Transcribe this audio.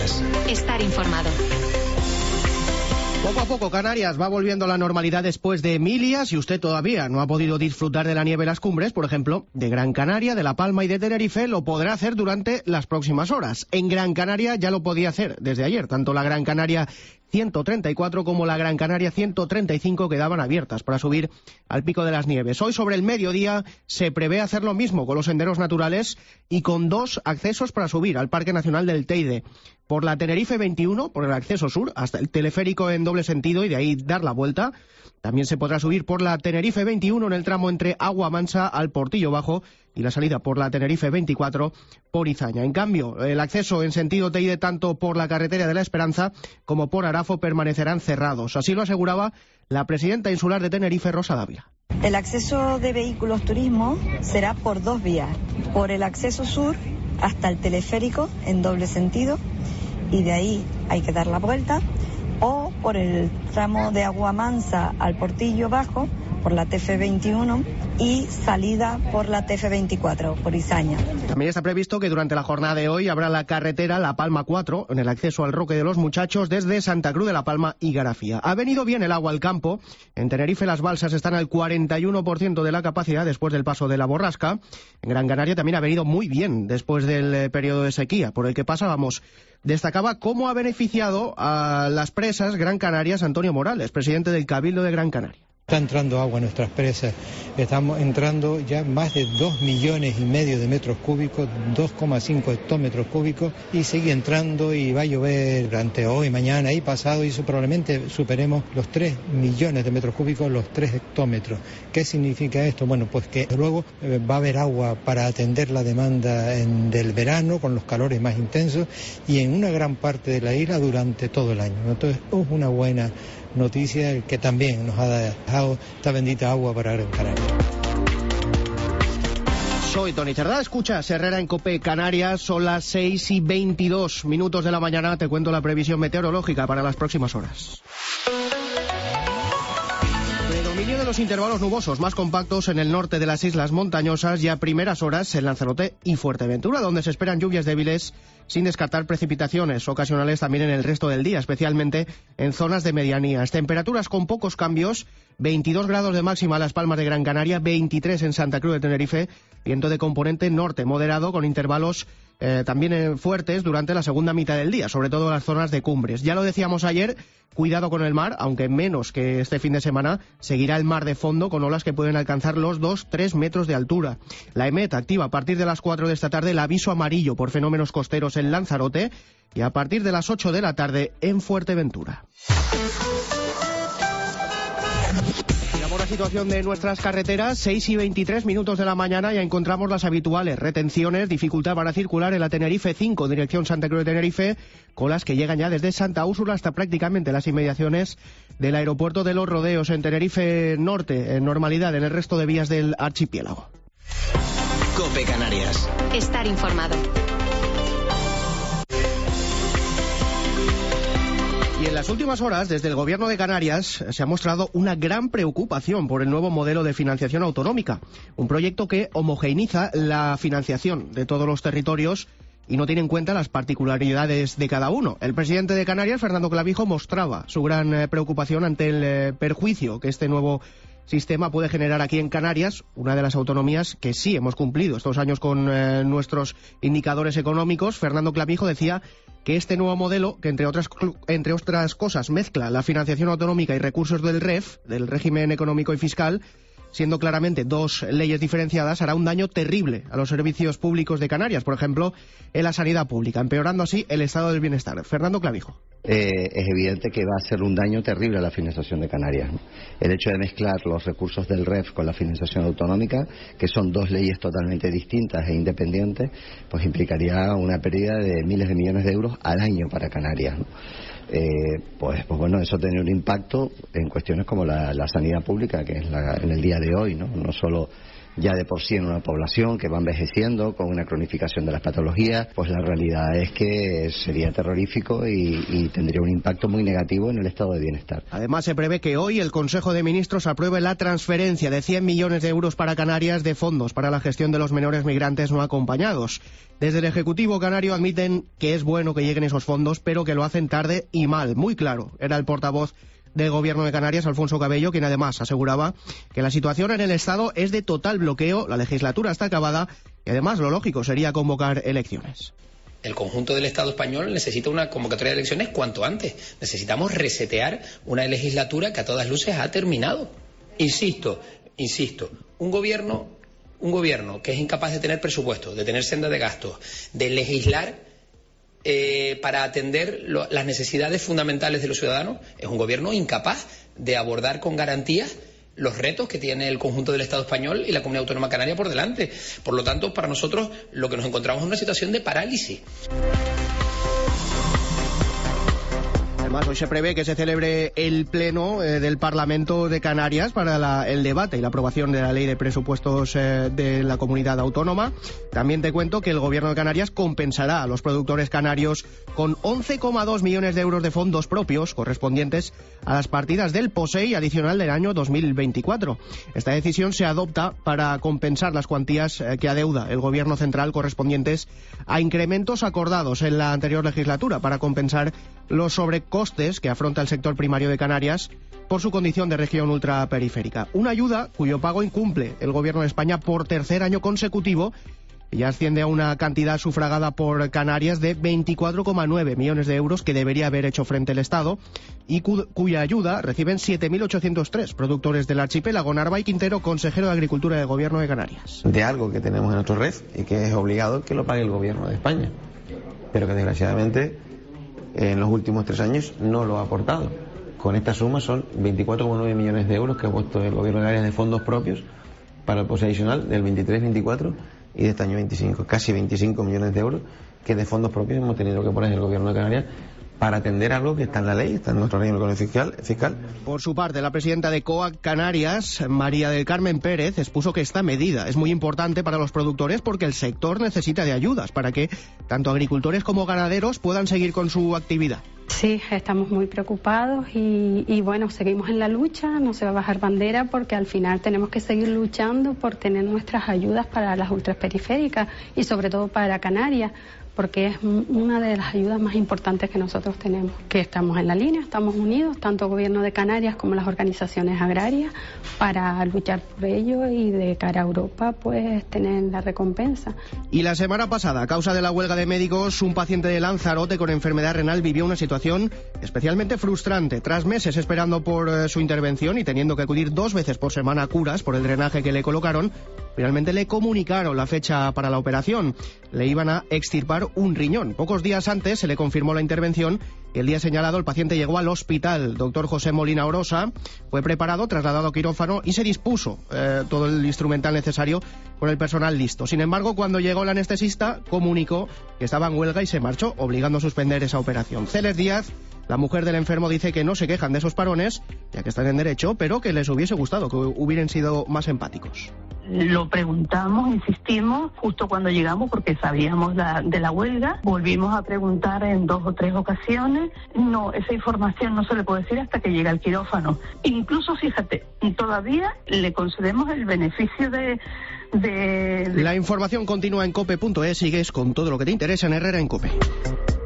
Canarias. Estar informado. Poco a poco Canarias va volviendo a la normalidad después de Emilia. Si usted todavía no ha podido disfrutar de la nieve en las cumbres, por ejemplo, de Gran Canaria, de La Palma y de Tenerife, lo podrá hacer durante las próximas horas. En Gran Canaria ya lo podía hacer desde ayer. Tanto la Gran Canaria 134 como la Gran Canaria 135 quedaban abiertas para subir al Pico de las Nieves. Hoy sobre el mediodía se prevé hacer lo mismo con los senderos naturales y con 2 accesos para subir al Parque Nacional del Teide. Por la Tenerife 21, por el acceso sur, hasta el teleférico en doble sentido y de ahí dar la vuelta. También se podrá subir por la Tenerife 21 en el tramo entre Agua Mansa al Portillo Bajo y la salida por la Tenerife 24 por Izaña. En cambio, el acceso en sentido Teide tanto por la carretera de la Esperanza como por Arafo permanecerán cerrados. Así lo aseguraba la presidenta insular de Tenerife, Rosa Dávila. El acceso de vehículos turismo será por 2 vías. Por el acceso sur hasta el teleférico en doble sentido y de ahí hay que dar la vuelta, o por el tramo de Agua Mansa al Portillo Bajo, por la TF21 y salida por la TF24, por Izaña. También está previsto que durante la jornada de hoy habrá la carretera La Palma 4 en el acceso al Roque de los Muchachos desde Santa Cruz de la Palma y Garafía. Ha venido bien el agua al campo. En Tenerife las balsas están al 41% de la capacidad después del paso de la borrasca. En Gran Canaria también ha venido muy bien después del periodo de sequía por el que pasábamos. Destacaba cómo ha beneficiado a las presas Gran Canarias Antonio Morales, presidente del Cabildo de Gran Canaria. Está entrando agua a nuestras presas, estamos entrando ya más de 2,5 millones de metros cúbicos, 2,5 hectómetros cúbicos, y sigue entrando y va a llover durante hoy, mañana y pasado, y eso probablemente superemos los 3 millones de metros cúbicos, los 3 hectómetros. ¿Qué significa esto? Bueno, pues que luego va a haber agua para atender la demanda del verano con los calores más intensos y en una gran parte de la isla durante todo el año. Entonces es una buena noticia que también nos ha dejado esta bendita agua para Gran Canaria. Soy Tony Cerdá, escucha Herrera en COPE Canarias, son las 6:22 de la mañana, te cuento la previsión meteorológica para las próximas horas. Predominio de los intervalos nubosos más compactos en el norte de las islas montañosas y a primeras horas en Lanzarote y Fuerteventura, donde se esperan lluvias débiles sin descartar precipitaciones ocasionales también en el resto del día, especialmente en zonas de medianías. Temperaturas con pocos cambios, 22 grados de máxima en Las Palmas de Gran Canaria, 23 en Santa Cruz de Tenerife, viento de componente norte moderado con intervalos también fuertes durante la segunda mitad del día, sobre todo en las zonas de cumbres. Ya lo decíamos ayer, cuidado con el mar, aunque menos que este fin de semana, seguirá el mar de fondo con olas que pueden alcanzar los 2-3 metros de altura. La EMET activa a partir de las 4 de esta tarde el aviso amarillo por fenómenos costeros en Lanzarote y a partir de las 8 de la tarde en Fuerteventura. Por la situación de nuestras carreteras, 6:23 de la mañana, ya encontramos las habituales retenciones, dificultad para circular en la Tenerife 5, dirección Santa Cruz de Tenerife, colas que llegan ya desde Santa Úrsula hasta prácticamente las inmediaciones del aeropuerto de Los Rodeos. En Tenerife Norte, en normalidad en el resto de vías del archipiélago. COPE Canarias. Estar informado. Y en las últimas horas, desde el Gobierno de Canarias, se ha mostrado una gran preocupación por el nuevo modelo de financiación autonómica. Un proyecto que homogeneiza la financiación de todos los territorios y no tiene en cuenta las particularidades de cada uno. El presidente de Canarias, Fernando Clavijo, mostraba su gran preocupación ante el perjuicio que este nuevo sistema puede generar aquí en Canarias, una de las autonomías que sí hemos cumplido estos años con nuestros indicadores económicos. Fernando Clavijo decía que este nuevo modelo, que entre otras cosas mezcla la financiación autonómica y recursos del REF, del régimen económico y fiscal, siendo claramente 2 leyes diferenciadas, hará un daño terrible a los servicios públicos de Canarias, por ejemplo, en la sanidad pública, empeorando así el estado del bienestar. Fernando Clavijo. Es evidente que va a ser un daño terrible a la financiación de Canarias, ¿no? El hecho de mezclar los recursos del REF con la financiación autonómica, que son 2 leyes totalmente distintas e independientes, pues implicaría una pérdida de miles de millones de euros al año para Canarias, ¿no? Pues bueno, eso tiene un impacto en cuestiones como la sanidad pública, que es en el día de hoy, ¿no? No solo ya de por sí en una población que va envejeciendo con una cronificación de las patologías, pues la realidad es que sería terrorífico y tendría un impacto muy negativo en el estado de bienestar. Además, se prevé que hoy el Consejo de Ministros apruebe la transferencia de 100 millones de euros para Canarias de fondos para la gestión de los menores migrantes no acompañados. Desde el Ejecutivo canario admiten que es bueno que lleguen esos fondos, pero que lo hacen tarde y mal. Muy claro, era el portavoz del Gobierno de Canarias, Alfonso Cabello, quien además aseguraba que la situación en el Estado es de total bloqueo, la legislatura está acabada y además lo lógico sería convocar elecciones. El conjunto del Estado español necesita una convocatoria de elecciones cuanto antes. Necesitamos resetear una legislatura que a todas luces ha terminado. Insisto, un gobierno que es incapaz de tener presupuesto, de tener senda de gastos, de legislar para atender las necesidades fundamentales de los ciudadanos, es un gobierno incapaz de abordar con garantías los retos que tiene el conjunto del Estado español y la Comunidad Autónoma Canaria por delante. Por lo tanto, para nosotros lo que nos encontramos es una situación de parálisis. Además, hoy se prevé que se celebre el pleno del Parlamento de Canarias para el debate y la aprobación de la ley de presupuestos de la comunidad autónoma. También te cuento que el Gobierno de Canarias compensará a los productores canarios con 11,2 millones de euros de fondos propios correspondientes a las partidas del POSEI adicional del año 2024. Esta decisión se adopta para compensar las cuantías que adeuda el Gobierno central correspondientes a incrementos acordados en la anterior legislatura para compensar los sobrecostes que afronta el sector primario de Canarias por su condición de región ultraperiférica. Una ayuda cuyo pago incumple el Gobierno de España por tercer año consecutivo y ya asciende a una cantidad sufragada por Canarias de 24,9 millones de euros que debería haber hecho frente el Estado y cuya ayuda reciben 7.803 productores del archipiélago. Narváez Quintero, consejero de Agricultura del Gobierno de Canarias. De algo que tenemos en nuestro red y que es obligado que lo pague el Gobierno de España, pero que desgraciadamente en los últimos 3 años no lo ha aportado. Con esta suma son 24,9 millones de euros que ha puesto el Gobierno de Canarias de fondos propios para el POSEI adicional del 23-24 y de este año 25. Casi 25 millones de euros que de fondos propios hemos tenido que poner el Gobierno de Canarias para atender algo que está en la ley, está en nuestro régimen fiscal. Por su parte, la presidenta de COAG Canarias, María del Carmen Pérez, expuso que esta medida es muy importante para los productores porque el sector necesita de ayudas para que tanto agricultores como ganaderos puedan seguir con su actividad. Sí, estamos muy preocupados y bueno, seguimos en la lucha, no se va a bajar bandera porque al final tenemos que seguir luchando por tener nuestras ayudas para las ultraperiféricas y sobre todo para Canarias, porque es una de las ayudas más importantes que nosotros tenemos. Que estamos en la línea, estamos unidos, tanto el Gobierno de Canarias como las organizaciones agrarias, para luchar por ello y de cara a Europa, pues tener la recompensa. Y la semana pasada, a causa de la huelga de médicos, un paciente de Lanzarote con enfermedad renal vivió una situación especialmente frustrante. Tras meses esperando por su intervención y teniendo que acudir 2 veces por semana a curas por el drenaje que le colocaron, finalmente le comunicaron la fecha para la operación. Le iban a extirpar un riñón. Pocos días antes se le confirmó la intervención y el día señalado el paciente llegó al hospital. Doctor José Molina Orosa fue preparado, trasladado a quirófano y se dispuso todo el instrumental necesario con el personal listo. Sin embargo, cuando llegó el anestesista, comunicó que estaba en huelga y se marchó, obligando a suspender esa operación. Celes Díaz, la mujer del enfermo, dice que no se quejan de esos parones, ya que están en derecho, pero que les hubiese gustado que hubieran sido más empáticos. Lo preguntamos, insistimos, justo cuando llegamos porque sabíamos de la huelga. Volvimos a preguntar en 2 o 3 ocasiones. No, esa información no se le puede decir hasta que llega al quirófano. Incluso, fíjate, todavía le concedemos el beneficio de... La información continúa en cope.es. Sigues con todo lo que te interesa en Herrera en COPE.